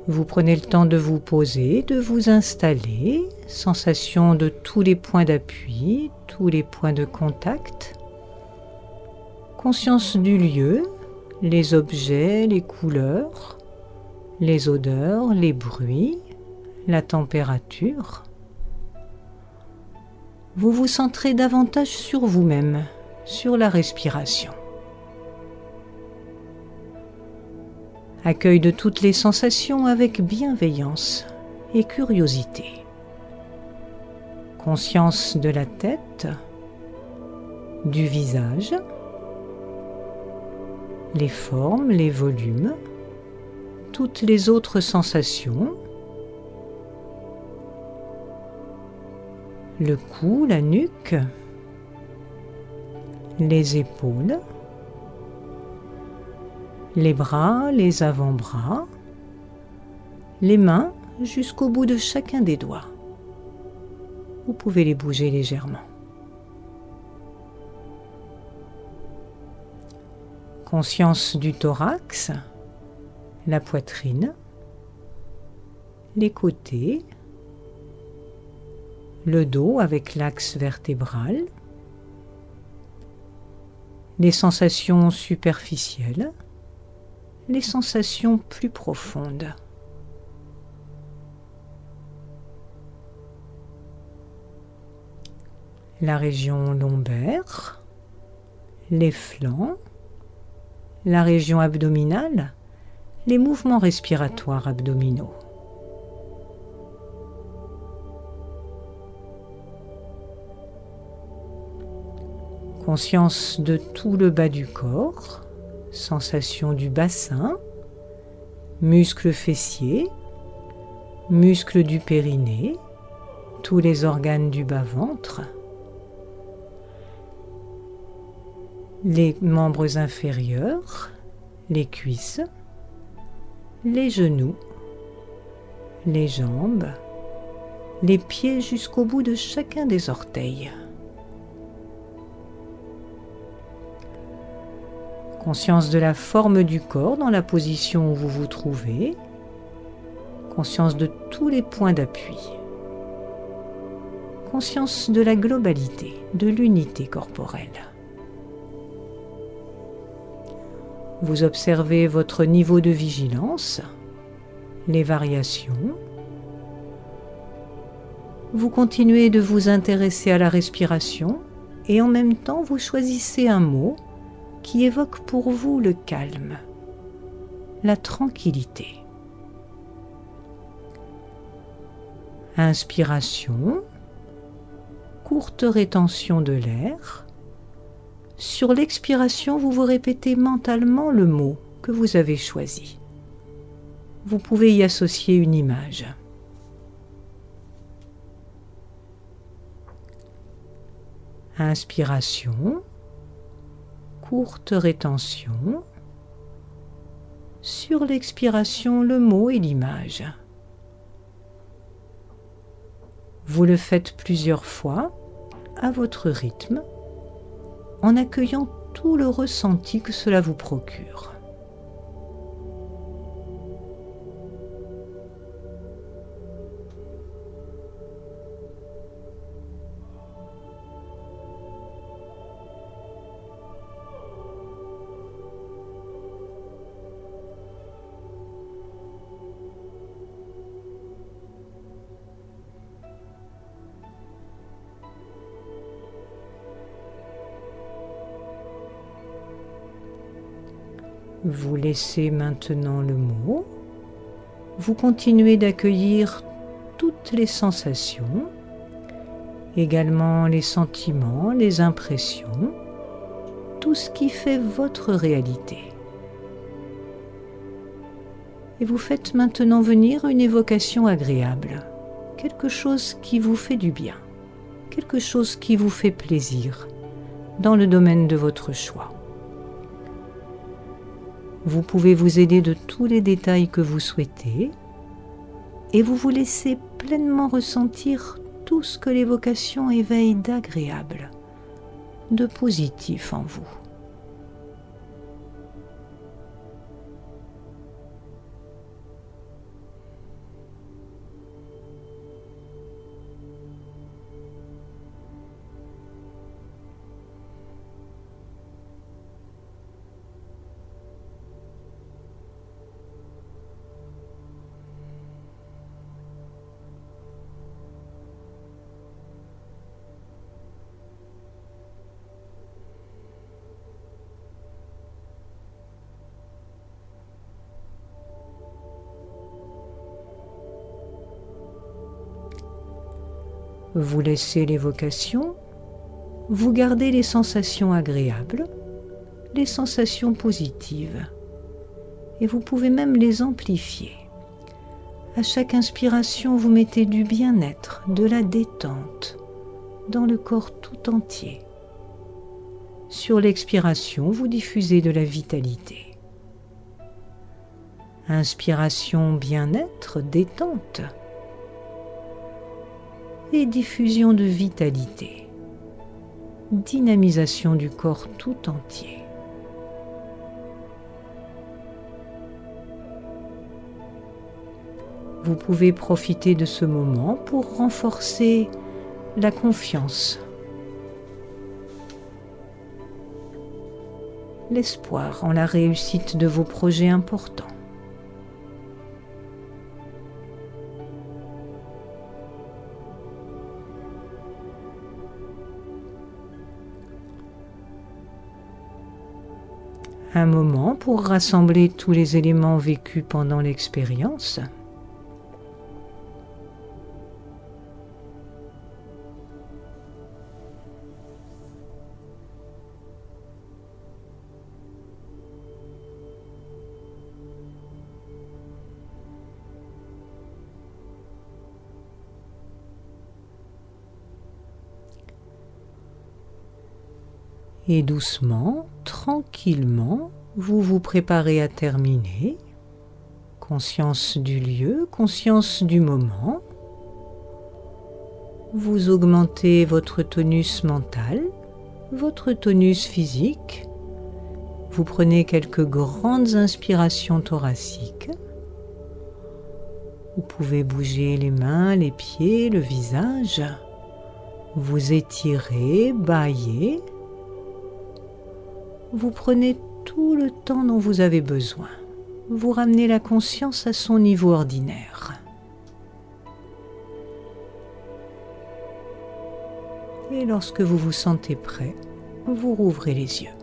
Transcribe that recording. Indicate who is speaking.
Speaker 1: Vous prenez le temps de vous poser, de vous installer, sensation de tous les points d'appui, tous les points de contact. Conscience du lieu, les objets, les couleurs, les odeurs, les bruits, la température. Vous vous centrez davantage sur vous-même, sur la respiration. Accueil de toutes les sensations avec bienveillance et curiosité. Conscience de la tête, du visage, les formes, les volumes, toutes les autres sensations, le cou, la nuque, les épaules, les bras, les avant-bras, les mains jusqu'au bout de chacun des doigts. Vous pouvez les bouger légèrement. Conscience du thorax, la poitrine, les côtés, le dos avec l'axe vertébral, les sensations superficielles, les sensations plus profondes. La région lombaire, les flancs, la région abdominale, les mouvements respiratoires abdominaux. Conscience de tout le bas du corps, sensation du bassin, muscles fessiers, muscles du périnée, tous les organes du bas-ventre, les membres inférieurs, les cuisses, les genoux, les jambes, les pieds jusqu'au bout de chacun des orteils. Conscience de la forme du corps dans la position où vous vous trouvez. Conscience de tous les points d'appui. Conscience de la globalité, de l'unité corporelle. Vous observez votre niveau de vigilance, les variations. Vous continuez de vous intéresser à la respiration et en même temps vous choisissez un mot qui évoque pour vous le calme, la tranquillité. Inspiration, courte rétention de l'air. Sur l'expiration, vous vous répétez mentalement le mot que vous avez choisi. Vous pouvez y associer une image. Inspiration, courte rétention. Sur l'expiration, le mot et l'image. Vous le faites plusieurs fois à votre rythme, en accueillant tout le ressenti que cela vous procure. Vous laissez maintenant le mot. Vous continuez d'accueillir toutes les sensations, également les sentiments, les impressions, tout ce qui fait votre réalité. Et vous faites maintenant venir une évocation agréable, quelque chose qui vous fait du bien, quelque chose qui vous fait plaisir, dans le domaine de votre choix. Vous pouvez vous aider de tous les détails que vous souhaitez et vous vous laissez pleinement ressentir tout ce que l'évocation éveille d'agréable, de positif en vous. Vous laissez l'évocation, vous gardez les sensations agréables, les sensations positives, et vous pouvez même les amplifier. À chaque inspiration, vous mettez du bien-être, de la détente dans le corps tout entier. Sur l'expiration, vous diffusez de la vitalité. Inspiration, bien-être, détente. Et diffusion de vitalité. Dynamisation du corps tout entier. Vous pouvez profiter de ce moment pour renforcer la confiance, l'espoir en la réussite de vos projets importants. Un moment pour rassembler tous les éléments vécus pendant l'expérience. Et doucement, tranquillement, vous vous préparez à terminer. Conscience du lieu, conscience du moment. Vous augmentez votre tonus mental, votre tonus physique. Vous prenez quelques grandes inspirations thoraciques. Vous pouvez bouger les mains, les pieds, le visage. Vous étirez, bâillez. Vous prenez tout le temps dont vous avez besoin. Vous ramenez la conscience à son niveau ordinaire. Et lorsque vous vous sentez prêt, vous rouvrez les yeux.